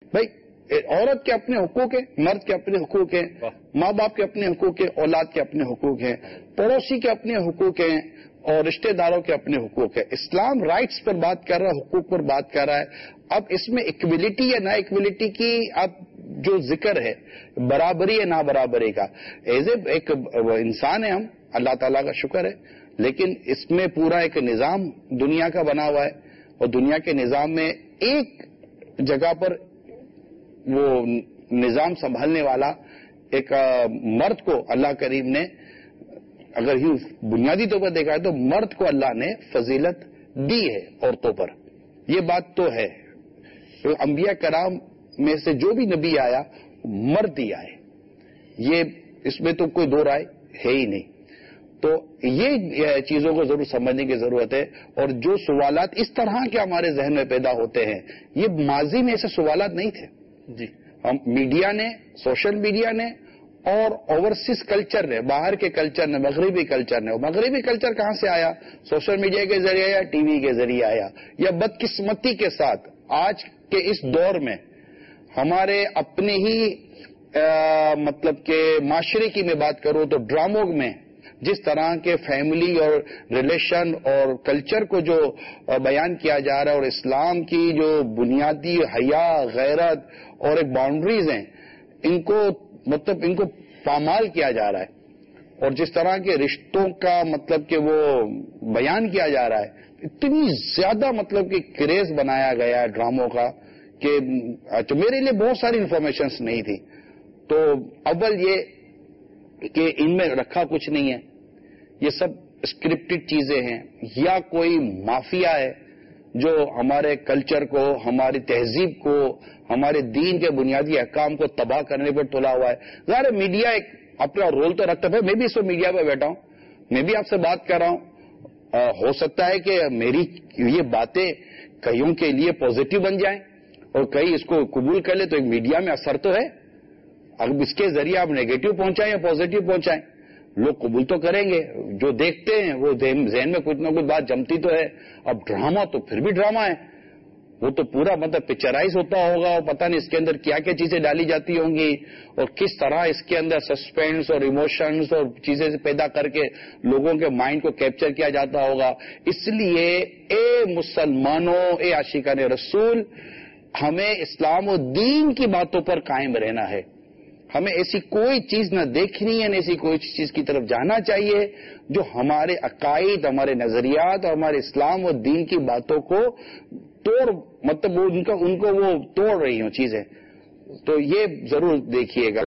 بھائی عورت کے اپنے حقوق ہیں، مرد کے اپنے حقوق ہیں، ماں باپ کے اپنے حقوق ہیں، اولاد کے اپنے حقوق ہیں، پڑوسی کے اپنے حقوق ہیں اور رشتہ داروں کے اپنے حقوق ہیں. اسلام رائٹس پر بات کر رہا ہے، حقوق پر بات کر رہا ہے. اب اس میں ایکویلٹی یا نا ایکویلٹی کی اب جو ذکر ہے، برابری یا نا برابری کا، ایز اے ایک انسان ہے ہم، اللہ تعالیٰ کا شکر ہے، لیکن اس میں پورا ایک نظام دنیا کا بنا ہوا ہے اور دنیا کے نظام میں ایک جگہ پر وہ نظام سنبھالنے والا ایک مرد کو اللہ کریم نے، اگر ہی بنیادی طور پر دیکھا ہے تو مرد کو اللہ نے فضیلت دی ہے عورتوں پر. یہ بات تو ہے. انبیاء کرام میں سے جو بھی نبی آیا مرد ہی آئے، یہ اس میں تو کوئی دو رائے ہے ہی نہیں. تو یہ چیزوں کو ضرور سمجھنے کی ضرورت ہے. اور جو سوالات اس طرح کے ہمارے ذہن میں پیدا ہوتے ہیں، یہ ماضی میں ایسے سوالات نہیں تھے. جی ہم میڈیا نے، سوشل میڈیا نے اور اوورسیز کلچر نے، باہر کے کلچر نے، مغربی کلچر نے. مغربی کلچر کہاں سے آیا؟ سوشل میڈیا کے ذریعے آیا، ٹی وی کے ذریعے آیا. یا بدقسمتی کے ساتھ آج کے اس دور میں ہمارے اپنے ہی مطلب کہ معاشرے کی میں بات کروں تو ڈراموں میں جس طرح کے فیملی اور ریلیشن اور کلچر کو جو بیان کیا جا رہا ہے، اور اسلام کی جو بنیادی حیا، غیرت اور ایک باؤنڈریز ہیں، ان کو پامال کیا جا رہا ہے. اور جس طرح کے رشتوں کا مطلب کہ وہ بیان کیا جا رہا ہے، اتنی زیادہ مطلب کہ کریز بنایا گیا ہے ڈراموں کا کہ میرے لیے بہت ساری انفارمیشنز نہیں تھی. تو اول یہ کہ ان میں رکھا کچھ نہیں ہے، یہ سب اسکرپٹڈ چیزیں ہیں، یا کوئی مافیا ہے جو ہمارے کلچر کو، ہماری تہذیب کو، ہمارے دین کے بنیادی احکام کو تباہ کرنے پر تلا ہوا ہے. ظاہر میڈیا ایک اپنا رول تو رکھتا ہے. میں بھی اس وقت میڈیا پہ بیٹھا ہوں، میں بھی آپ سے بات کر رہا ہوں. ہو سکتا ہے کہ میری یہ باتیں کئیوں کے لیے پازیٹو بن جائیں اور کئی اس کو قبول کر لیں، تو ایک میڈیا میں اثر تو ہے. اب اس کے ذریعے آپ نیگیٹو پہنچائیں یا پازیٹو پہنچائیں، لوگ قبول تو کریں گے. جو دیکھتے ہیں وہ ذہن میں کچھ نہ کچھ بات جمتی تو ہے. اب ڈرامہ تو پھر بھی ڈرامہ ہے، وہ تو پورا مطلب پکچرائز ہوتا ہوگا اور پتہ نہیں اس کے اندر کیا کیا چیزیں ڈالی جاتی ہوں گی اور کس طرح اس کے اندر سسپینس اور ایموشنز اور چیزیں پیدا کر کے لوگوں کے مائنڈ کو کیپچر کیا جاتا ہوگا. اس لیے اے مسلمانوں، اے عاشقان رسول، ہمیں اسلام و دین کی باتوں پر قائم رہنا ہے. ہمیں ایسی کوئی چیز نہ دیکھنی ہے، نہ ایسی کوئی چیز کی طرف جانا چاہیے جو ہمارے عقائد، ہمارے نظریات اور ہمارے اسلام و دین کی باتوں کو مطلب ان کو وہ توڑ رہی ہوں چیزیں. تو یہ ضرور دیکھیے گا.